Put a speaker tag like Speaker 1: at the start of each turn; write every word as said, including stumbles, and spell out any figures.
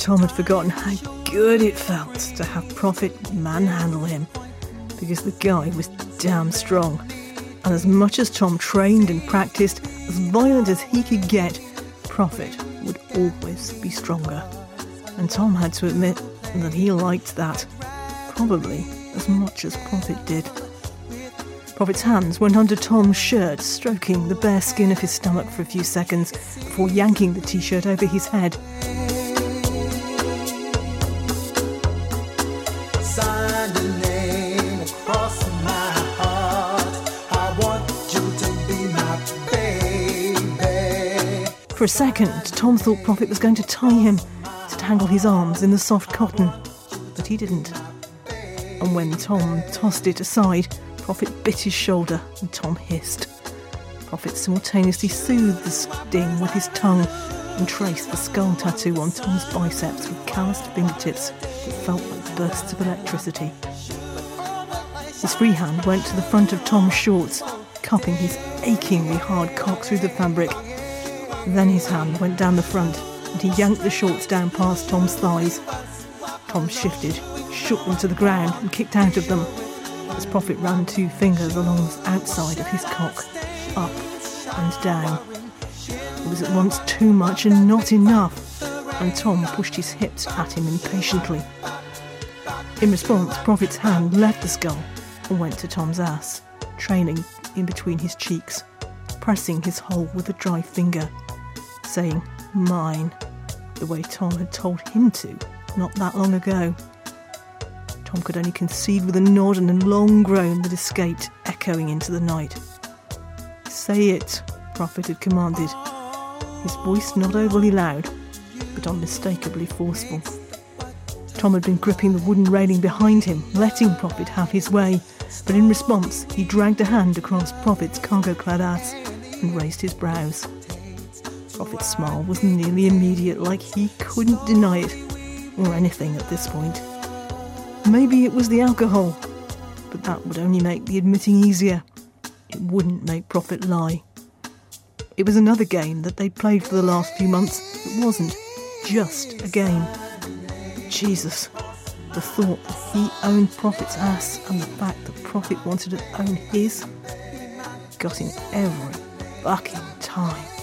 Speaker 1: Tom had forgotten how good it felt to have Prophet manhandle him, because the guy was damn strong. And as much as Tom trained and practiced, as violent as he could get, Prophet would always be stronger. And Tom had to admit that he liked that, probably as much as Prophet did. Prophet's hands went under Tom's shirt, stroking the bare skin of his stomach for a few seconds before yanking the t-shirt over his head.
Speaker 2: Sign the name across my heart. I want you to be my baby.
Speaker 1: For a second, Tom thought Prophet was going to tie him, to tangle his arms in the soft cotton, but he didn't. And when Tom tossed it aside, Prophet bit his shoulder and Tom hissed. Prophet simultaneously soothed the sting with his tongue and traced the skull tattoo on Tom's biceps with calloused fingertips that felt like bursts of electricity. His free hand went to the front of Tom's shorts, cupping his achingly hard cock through the fabric. Then his hand went down the front and he yanked the shorts down past Tom's thighs. Tom shifted, shook them to the ground and kicked out of them as Prophet ran two fingers along the outside of his cock, up and down. It was at once too much and not enough, and Tom pushed his hips at him impatiently. In response, Prophet's hand left the skull and went to Tom's ass, trailing in between his cheeks, pressing his hole with a dry finger, saying, "Mine," the way Tom had told him to not that long ago. Tom could only concede with a nod and a long groan that escaped, echoing into the night. "Say it," Prophet had commanded, his voice not overly loud, but unmistakably forceful. Tom had been gripping the wooden railing behind him, letting Prophet have his way, but in response he dragged a hand across Prophet's cargo-clad ass and raised his brows. Prophet's smile was nearly immediate, like he couldn't deny it, or anything at this point. Maybe it was the alcohol, but that would only make the admitting easier. It wouldn't make Prophet lie. It was another game that they'd played for the last few months. It wasn't just a game. But Jesus, the thought that he owned Prophet's ass and the fact that Prophet wanted to own his got him every fucking time.